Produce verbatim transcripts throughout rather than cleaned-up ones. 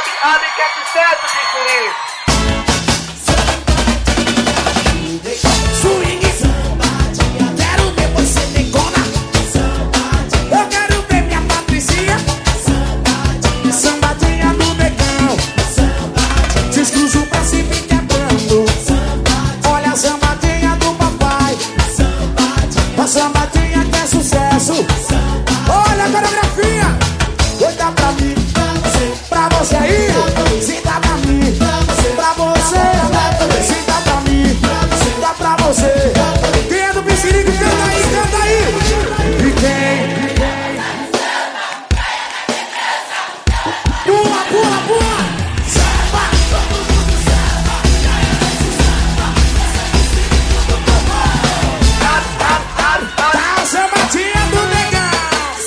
sabe, abre que é de certo, bicho. Swing, sambadinha, quero ver você negona. Sambadinha, eu quero ver minha Patricinha. Sambadinha, sambadinha do negão. Sambadinha, descruzo pra cima e quebrando. Sambadinha, olha a sambadinha do papai. Sambadinha, a sambadinha que é sucesso. Sambadinha, olha a coreografia. Cuida pra mim, pra você, pra você aí. Se dá pra mim, pra você, pra você. Se dá pra mim, dá pra você. Quem é do Piscirico, canta aí, canta aí. E quem? Pula, pula, pula. Samba. Tá a sambadinha do negão.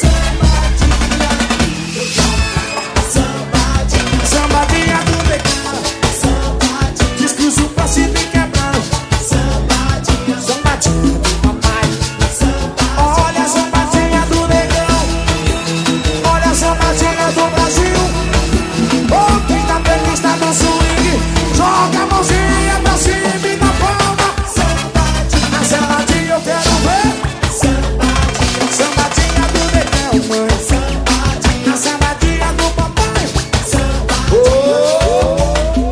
Sambadinha, sambadinha do negão. Descruzo pra cima e quebrando. Sambadinha, sambadinha do papai. Olha a sambadinha do negão. Olha a sambadinha do Brasil. Oh, quem tá feliz tá no swing. Joga a mãozinha pra cima e na palma. A sambadinha eu quero ver. Sambadinha do negão, mãe. A sambadinha do papai. Oh.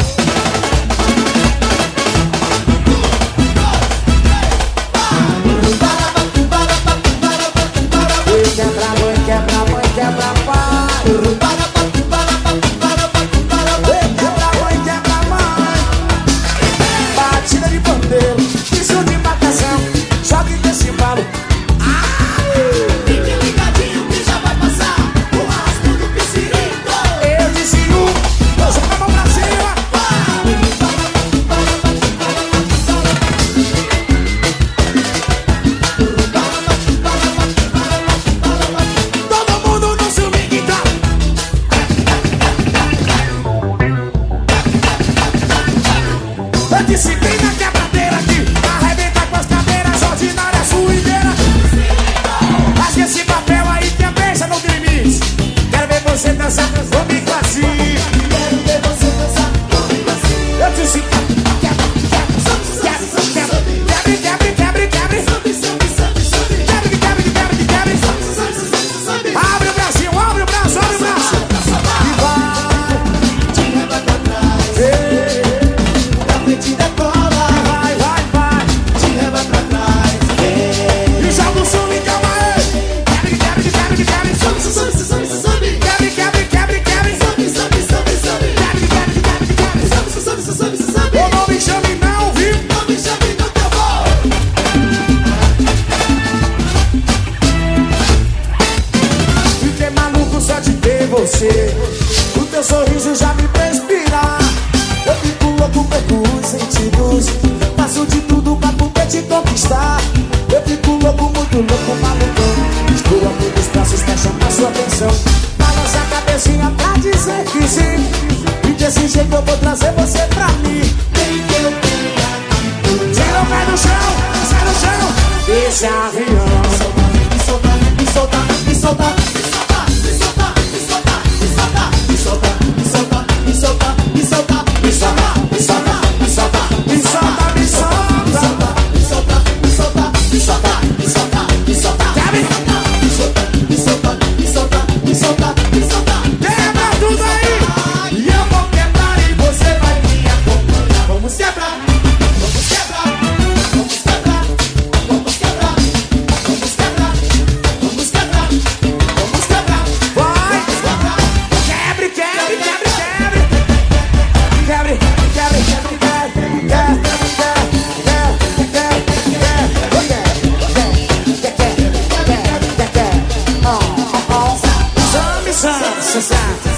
Oi, quebra, oi, quebra, oi, quebra, pai. Oi, quebra, oi, quebra, mãe. Batida de pandeiro, isso de marcação. Jogue desse embalo. Fique ligadinho que já vai passar o rastro do Piscirico. Eu disse um, joga a mão pra cima. Todo mundo no swing, então. Eu disse bem na quebradeira aqui. Arrebenta com as cadeiras ordinárias, suideira. Rasga esse papel aí que a beija não tem limite. Quero ver você dançar comigo assim. Quero ver você dançar comigo assim. Eu disse quebra, quebra, quebra, quebra, quebra, quebra. Sobe, sobe, sobe, sobe. Quebra, quebra, quebra, quebra. Sobe, sobe, sobe, sobe. Abre o bracinho, abre o braço, abre o braço. E vai, De reba pra trás, ei, pra frente decola. vai, vai, vai. De reba pra trás, E joga o som e calma aí. Quebra, quebra, quebra, quebra. sobe, sobe, sobe, sobe. Quebra, quebra, quebra, quebra. Sobe, sobe, sobe, sobe. Quebra, quebra, quebra, quebra. Sobe, sobe, sobe, sobe. Ô, não me chame não, viu? Não me chame no teu voo. Fiquei maluco só de ter você. O teu sorriso já me fez pirar. Eu fico louco, perco os sentidos. Faço de tudo pra poder te conquistar. Eu fico louco, muito louco, malucão. Estou aqui nos braços pra chamar sua atenção. Balança a cabecinha pra dizer que sim. E desse jeito eu vou trazer você pra mim. Tem que eu tenha aqui. Tira o pé do chão, sai do chão. Esse avião. Me solta, me solta, me solta, me solta, me solta, me solta, me solta, me solta, me solta, me solta, me solta, me solta, me solta, me solta, Me solta, me solta. me solta, me solta, me solta, me solta, me solta, Quebra. me solta, me solta, me solta, me solta, me solta. Quebra tudo aí. E eu vou quebrar e você vai me acompanhar. Vamos quebrar, vamos quebrar, vamos quebrar, vamos quebrar, vamos quebrar, vamos quebrar, vamos quebrar. Vai. Quebrar. Quebre, quebre, quebre, quebre. Quebre, quebre, quebre, quebre. Some, some, some, some.